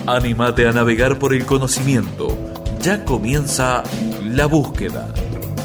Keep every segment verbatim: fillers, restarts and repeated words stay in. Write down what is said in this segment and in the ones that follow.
Anímate a navegar por el conocimiento. Ya comienza La Búsqueda.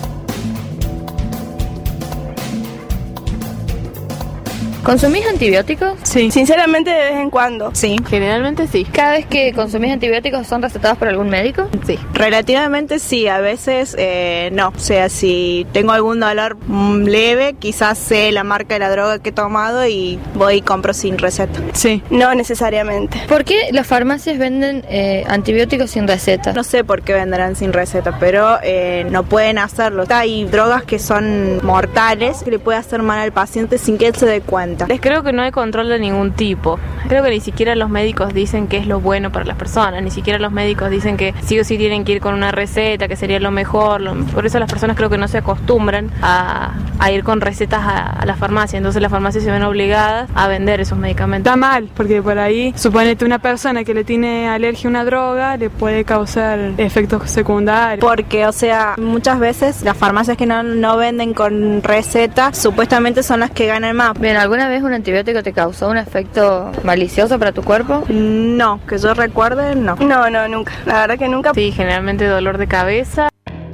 ¿Consumís antibióticos? Sí, sinceramente de vez en cuando. Sí, generalmente sí. ¿Cada vez que consumís antibióticos son recetados por algún médico? Sí. Relativamente sí, a veces eh, no. O sea, si tengo algún dolor mm, leve, quizás sé la marca de la droga que he tomado y voy y compro sin receta. Sí. No necesariamente. ¿Por qué las farmacias venden eh, antibióticos sin receta? No sé por qué venderán sin receta, pero eh, no pueden hacerlo. Hay drogas que son mortales, que le puede hacer mal al paciente sin que él se dé cuenta. Les creo que no hay control de ningún tipo. Creo que ni siquiera los médicos dicen qué es lo bueno para las personas, ni siquiera los médicos dicen que sí o sí tienen que ir con una receta, que sería lo mejor. Por eso las personas creo que no se acostumbran a, a ir con recetas a, a la farmacia, entonces las farmacias se ven obligadas a vender esos medicamentos. Está mal, porque por ahí, suponete una persona que le tiene alergia a una droga, le puede causar efectos secundarios. Porque, o sea, muchas veces las farmacias que no, no venden con receta, supuestamente son las que ganan más. Bien, ¿alguna vez un antibiótico te causó un efecto malicioso para tu cuerpo? No, que yo recuerde, no. No, no, nunca. La verdad que nunca. Sí, generalmente dolor de cabeza.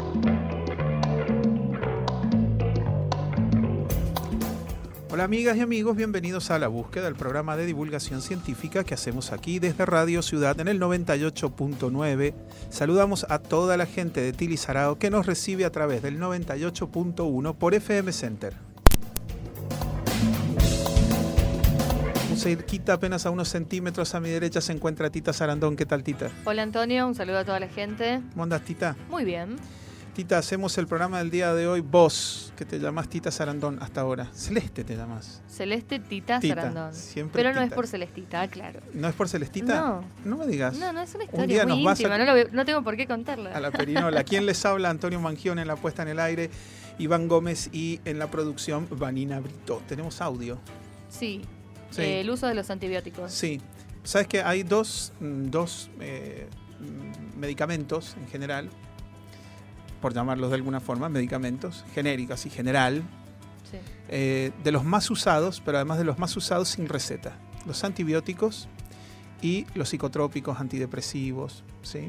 Hola amigas y amigos, bienvenidos a La Búsqueda, el programa de divulgación científica que hacemos aquí desde Radio Ciudad en el noventa y ocho punto nueve. Saludamos a toda la gente de Tilizarao que nos recibe a través del noventa y ocho punto uno por F M Center. Cerquita, apenas a unos centímetros a mi derecha, se encuentra Tita Sarandón. ¿Qué tal, Tita? Hola, Antonio, un saludo a toda la gente. ¿Cómo andas, Tita? Muy bien. Tita, hacemos el programa del día de hoy. Vos, que te llamás Tita Sarandón hasta ahora. Celeste te llamás. Celeste Tita, Tita Sarandón. Siempre Pero Tita. no es por Celestita, claro. ¿No es por Celestita? No. No me digas. No, no, es una Un historia día muy nos vas íntima, a... no, lo, no tengo por qué contarla. A la perinola. ¿Quién les habla? Antonio Mangione en la puesta en el aire, Iván Gómez y en la producción Vanina Brito. ¿Tenemos audio? Sí. Sí. Eh, el uso de los antibióticos. Sí. ¿Sabes que hay dos, dos eh, medicamentos en general, por llamarlos de alguna forma, medicamentos genéricos y general, Sí. eh, de los más usados, pero además de los más usados sin receta? Los antibióticos y los psicotrópicos antidepresivos, ¿sí?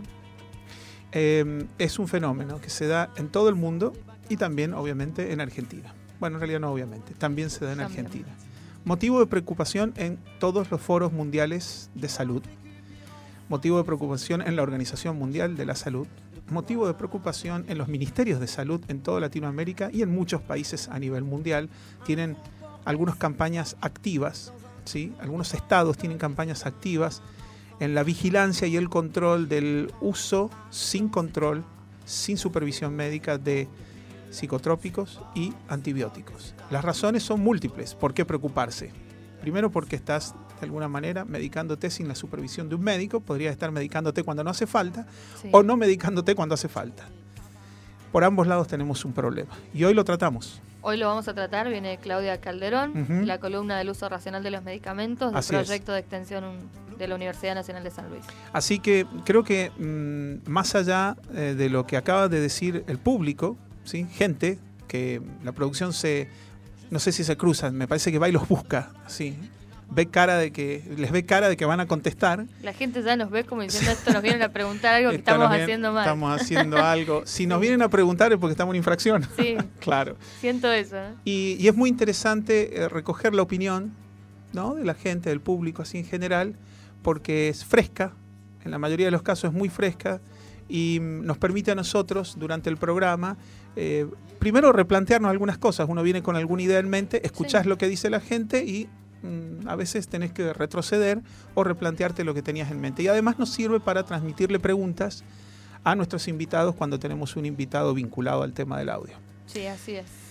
Eh, es un fenómeno que se da en todo el mundo y también, obviamente, en Argentina. Bueno, en realidad no obviamente, también se da en También. Argentina. Motivo de preocupación en todos los foros mundiales de salud. Motivo de preocupación en la Organización Mundial de la Salud. Motivo de preocupación en los ministerios de salud en toda Latinoamérica y en muchos países a nivel mundial. Tienen algunas campañas activas, ¿sí? Algunos estados tienen campañas activas en la vigilancia y el control del uso sin control, sin supervisión médica de psicotrópicos y antibióticos. Las razones son múltiples. ¿Por qué preocuparse? Primero, porque estás de alguna manera medicándote sin la supervisión de un médico. Podrías estar medicándote cuando no hace falta, sí, o no medicándote cuando hace falta. Por ambos lados tenemos un problema y hoy lo tratamos. Hoy lo vamos a tratar, viene Claudia Calderón, Uh-huh. la columna del uso racional de los medicamentos del Así proyecto es. de extensión de la Universidad Nacional de San Luis. Así que creo que mmm, más allá eh, de lo que acaba de decir el público, ¿sí? Gente que la producción se, no sé si se cruzan, me parece que va y los busca, ¿sí? Ve cara de que, les ve cara de que van a contestar. La gente ya nos ve como diciendo esto, nos vienen a preguntar algo que Esto estamos nos viene- haciendo mal. Estamos haciendo algo. Si nos Sí. vienen a preguntar es porque estamos en infracción. Sí, Claro. siento eso. ¿eh? Y, y es muy interesante eh, recoger la opinión, ¿no? De la gente, del público, así en general, porque es fresca, en la mayoría de los casos es muy fresca, y mm, nos permite a nosotros, durante el programa, eh, primero replantearnos algunas cosas. Uno viene con alguna idea en mente, escuchás Sí. lo que dice la gente y mm, a veces tenés que retroceder o replantearte lo que tenías en mente. Y además nos sirve para transmitirle preguntas a nuestros invitados cuando tenemos un invitado vinculado al tema del audio. Sí, así es.